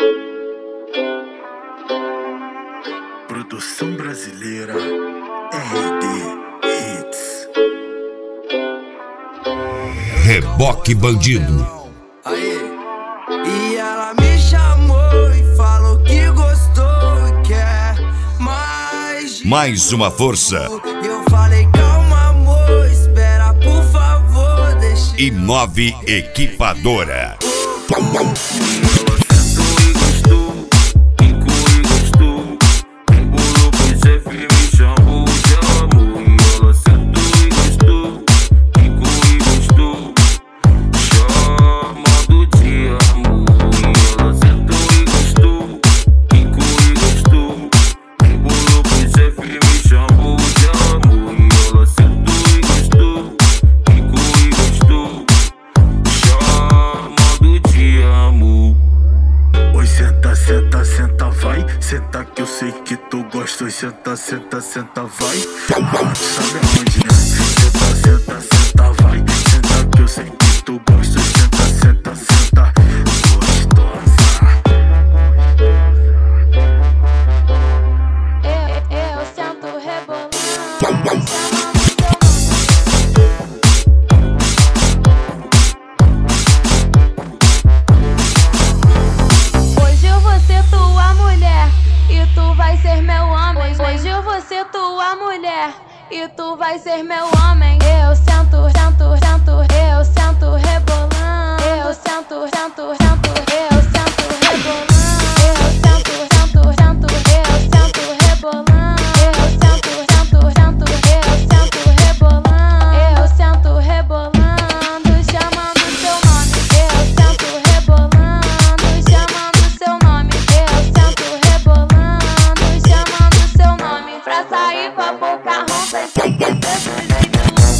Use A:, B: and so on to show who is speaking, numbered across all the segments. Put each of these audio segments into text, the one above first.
A: Produção brasileira RD Hits.
B: Reboque Bandido.
C: Aí. E ela me chamou e falou que gostou e quer mais.
B: Mais uma força.
C: Eu falei calma amor, espera por favor, deixa.
B: Imove Equipadora.
A: Senta, vai, senta que eu sei que tu gosta. Senta, senta, senta, vai. Sabe aonde, né? Senta, senta, vai. Senta que eu sei que tu gosta. Senta, senta, senta, gostosa.
D: Eu sento rebolando. Hoje eu vou ser tua mulher e tu vai ser meu homem. Eu sento, sento, sento, eu sento rebolando. Eu sento, sento, sento, eu sento rebolando. Eu sento, sento, sento, eu sento rebolando. Eu sento, sento, sento, eu sento rebolando. Eu sento rebolando, chamando seu nome. Eu sento rebolando, chamando seu nome. Eu sento rebolando, chamando seu nome. Pra sair com a boca ronca, tem que ser do jeito.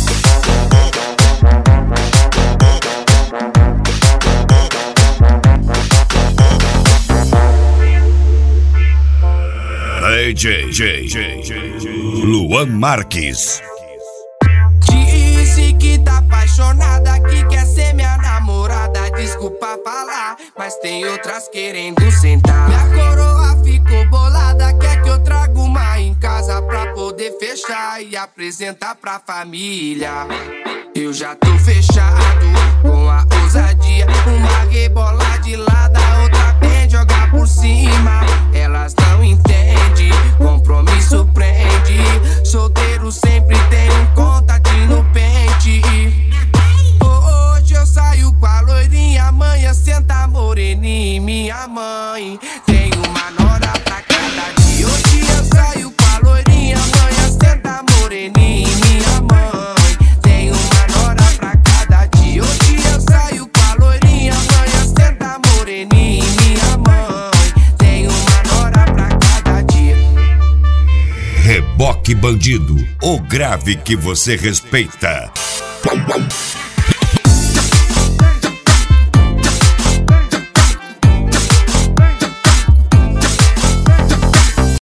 B: Luan Marques.
C: Disse que tá apaixonada, que quer ser minha namorada. Desculpa falar, mas tem outras querendo sentar. Minha coroa ficou bolada, quer que eu traga uma em casa pra poder fechar e apresentar pra família. Eu já tô fechado com a ousadia. Uma rebola de lado, a outra bem jogar por cima. Elas não entendem, compromisso prende. Solteiro sempre tem um contatinho no pente. Hoje eu saio com a loirinha, amanhã senta moreninha, minha mãe. Tem uma nora pra cada dia. Hoje eu saio com a loirinha, amanhã senta moreninha, minha mãe. Tem uma nora pra cada dia. Hoje eu saio com a loirinha, amanhã senta moreninha, minha mãe. Tem uma nora pra cada dia.
B: Reboque Bandido, o grave que você respeita.